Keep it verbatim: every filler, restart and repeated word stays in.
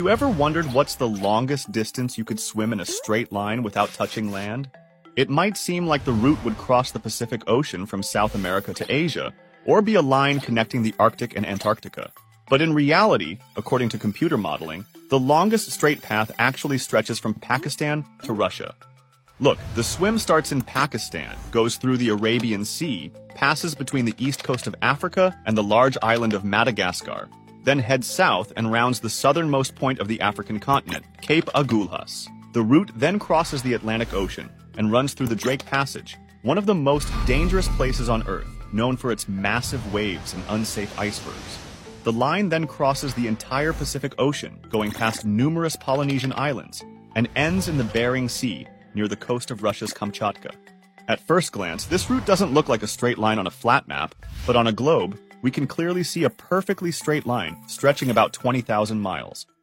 you ever wondered what's the longest distance you could swim in a straight line without touching land? It might seem like the route would cross the Pacific Ocean from South America to Asia, or be a line connecting the Arctic and Antarctica. But in reality, according to computer modeling, the longest straight path actually stretches from Pakistan to Russia. Look, the swim starts in Pakistan, goes through the Arabian Sea, passes between the east coast of Africa and the large island of Madagascar, then heads south and rounds the southernmost point of the African continent, Cape Agulhas. The route then crosses the Atlantic Ocean and runs through the Drake Passage, one of the most dangerous places on Earth, known for its massive waves and unsafe icebergs. The line then crosses the entire Pacific Ocean, going past numerous Polynesian islands, and ends in the Bering Sea, near the coast of Russia's Kamchatka. At first glance, this route doesn't look like a straight line on a flat map, but on a globe, we can clearly see a perfectly straight line stretching about twenty thousand miles.